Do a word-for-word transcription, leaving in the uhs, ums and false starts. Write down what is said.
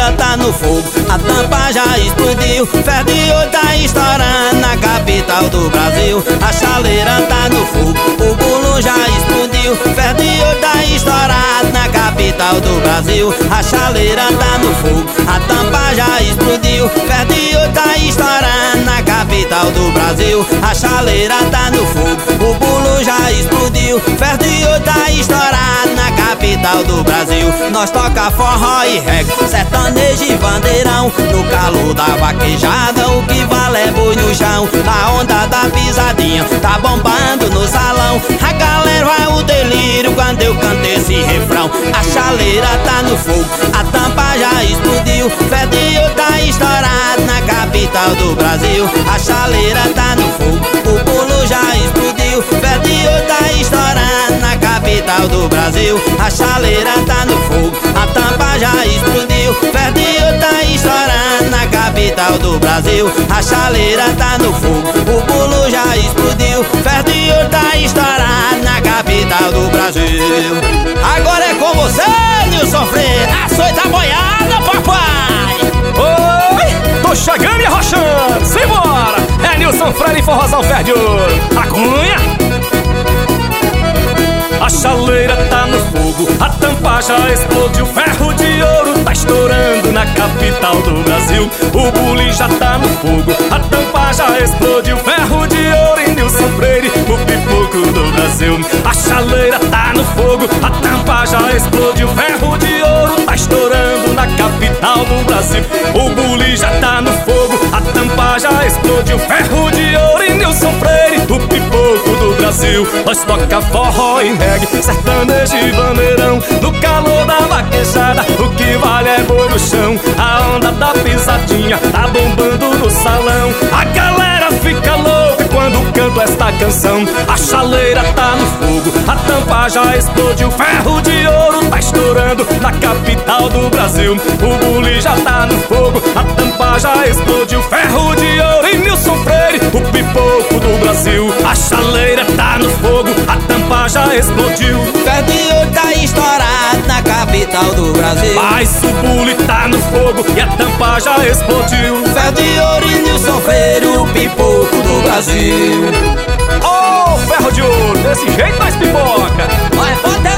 chaleira tá no fogo, a tampa já explodiu. Ferro de ouro tá estourando na capital do Brasil. A chaleira tá no fogo, o bolo já explodiu. Ferro de ouro tá estourado na capital do Brasil. A chaleira tá no fogo, a tampa já explodiu. Ferro de ouro tá estourando na capital do Brasil. A chaleira tá no fogo, o bolo já explodiu. Ferro de ouro tá estourado na capital do Brasil. Nós toca forró e reggae, sertanejo e bandeirão. No calor da vaquejada o que vale é boi no chão. A onda da pisadinha tá bombando no salão. A galera vai o delírio quando eu canto esse refrão. A chaleira tá no fogo, a tampa já explodiu. Ferro de ouro tá estourado na capital do Brasil. A chaleira tá no fogo, o bolo já explodiu. Ferro de ouro tá estourado na capital do Brasil. A chaleira tá no fogo, a tampa já explodiu. Ferro de ouro tá estourando na capital do Brasil. A chaleira tá no fogo, o bolo já explodiu. Ferro de ouro tá estourado na capital do Brasil. Agora é com você, Nilson Freire, açoita boiada, papai. Oi, tô chegando e arrochando, simbora. É Nilson Freire e forrozão Ferro de Ouro. A cunha. A chaleira tá no fogo, a tampa já explodiu. Ferro de ouro tá estourando na capital do Brasil. O bule já tá no fogo, a tampa já explodiu. Ferro de ouro e Nilson Freire, o pipoco do Brasil. A chaleira tá no fogo, a tampa já explodiu. Ferro de ouro tá estourando na capital do Brasil. O bule já tá no fogo, a tampa já explodiu. Ferro de ouro e Nilson Freire, o pipoco do Brasil. Nós toca forró e reggae, sertanejo e bandeirão. No calor da vaquejada o que vale é boi no chão. A onda da pisadinha tá bombando no salão. A galera fica louca quando canto esta canção. A chaleira tá no fogo, a tampa já explodiu. Ferro de ouro tá estourando na capital do Brasil. O bule já tá no fogo, a tampa já explodiu. Ferro de ouro e Nilson Freire, o pipoco do Brasil. A chaleira tá no fogo, a tampa já explodiu. Ferro de ouro tá estourado na capital do Brasil. Mas o bule tá no fogo e a tampa já explodiu. Ferro de ouro e Nilson Freire, o pipoco do Brasil. Oh, ferro de ouro, desse jeito nós pipoca. Vai, pode